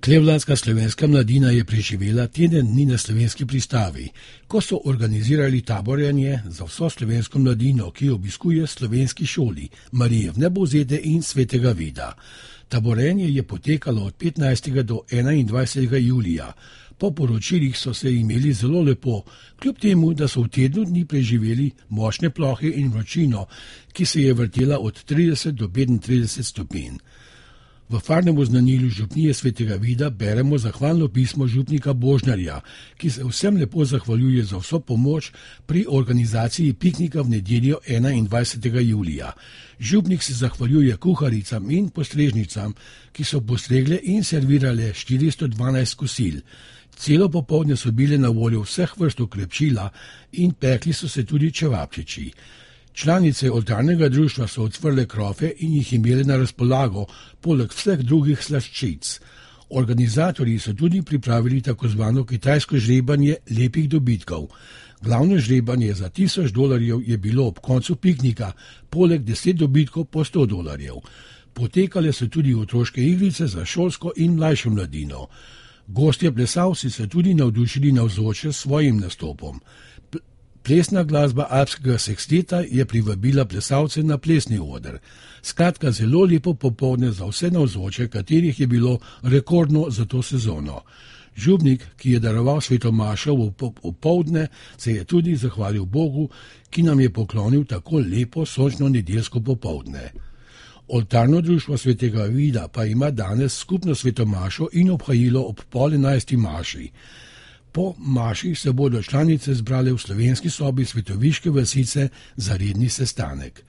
Clevelandska slovenska mladina je preživela teden dni na slovenski pristavi, ko so organizirali taborjenje za vso slovensko mladino, ki obiskuje slovenski šoli Marije Vnebovzete in Svetega Vida. Taborjenje je potekalo od 15. do 21. julija. Po poročilih so se imeli zelo lepo, kljub temu, da so v tednu dni preživeli močne plohe in vročino, ki se je vrtela od 30 do 35 stopinj. V farnem oznanilu župnije Svetega Vida beremo zahvalno pismo župnika Božnarja, ki se vsem lepo zahvaljuje za vso pomoč pri organizaciji piknika v nedeljo 21. julija. Župnik se zahvaljuje kuharicam in postrežnicam, ki so postregle in servirale 412 kosil. Celo popoldne so bile na voljo vseh vrst okrepčila in pekli so se tudi čevapčiči. Članice oltarnega društva so odprle krofe in jih imele na razpolago, poleg vseh drugih slaščic. Organizatorji so tudi pripravili tako zvano kitajsko žrebanje lepih dobitkov. Glavno žrebanje za $1000 je bilo ob koncu piknika, poleg 10 dobitkov po $100. Potekale so tudi otroške igrice za šolsko in mlajšo mladino. Gostje plesalci so tudi navdušili navzoče s svojim nastopom. Plesna glasba alpskega seksteta je privabila plesalce na plesni oder. Skratka, zelo lepo popoldne za vse navzoče, katerih je bilo rekordno za to sezono. Župnik, ki je daroval svetomašo v popoldne, se je tudi zahvalil Bogu, ki nam je poklonil tako lepo sončno nedeljsko popoldne. Oltarno društvo Svetega Vida pa ima danes skupno svetomašo in obhajilo ob 10:30 maši. Po maši se bodo članice zbrale v slovenski sobi Svetoviške vasice za redni sestanek.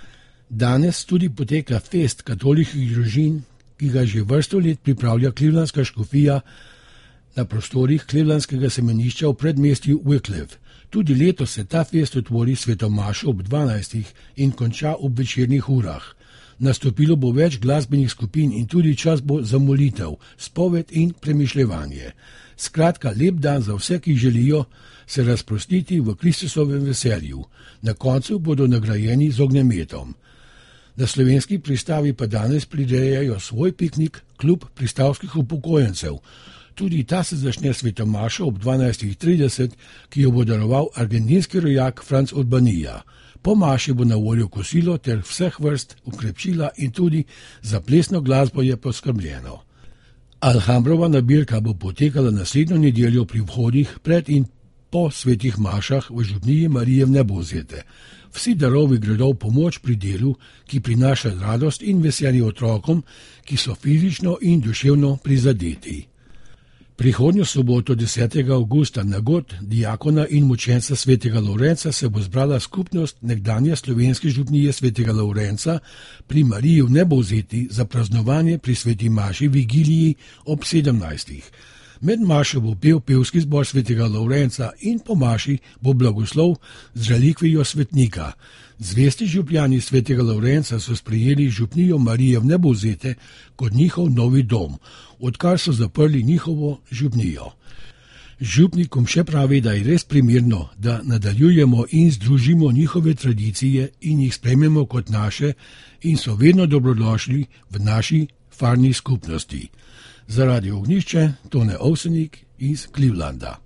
Danes tudi poteka fest katoliških družin, ki ga že vrsto let pripravlja Clevelandska škofija na prostorih Clevelandskega semenišča v predmestju Wycliffe. Tudi letos se ta fest otvori svetomašo ob 12. in konča ob večernih urah. Nastopilo bo več glasbenih skupin in tudi čas bo za molitev, spoved in premišljevanje. Skratka, lep dan za vse, ki želijo se razprostiti v Kristusovem veselju. Na koncu bodo nagrajeni z ognjemetom. Na slovenski pristavi pa danes prirejajo svoj piknik klub pristavskih upokojencev. Tudi ta se začne svetomašo ob 12:30, ki jo bo daroval argentinski rojak Franz Urbanija. Po maši bo na voljo kosilo ter vseh vrst okrepčila in tudi za plesno glasbo je poskrbljeno. Alhambrova nabirka bo potekala naslednjo nedeljo pri vhodih pred in po svetih mašah v župniji Marije Vnebovzete. Vsi darovi gredo v pomoč pri delu, ki prinaša radost in veselje otrokom, ki so fizično in duševno prizadeti. Prihodnjo soboto 10. avgusta na god diakona in mučenca Svetega Lovrenca se bo zbrala skupnost nekdanje slovenske župnije Svetega Lovrenca pri Mariji Vnebovzeti za praznovanje pri sveti maši vigiliji ob 17. Med mašo bo pel pevski zbor Svetega Lovrenca in po maši bo blagoslov z relikvijo svetnika. Zvesti župljani Svetega Lovrenca so sprejeli župnijo Marije Vnebovzete kot njihov novi dom, odkar so zaprli njihovo župnijo. Župnikom še pravi, da je res primerno, da nadaljujemo in združimo njihove tradicije in jih sprejmemo kot naše in so vedno dobrodošli v naši farni skupnosti. Za Radio Ognjišče, Tone Ovsenik iz Clevelanda.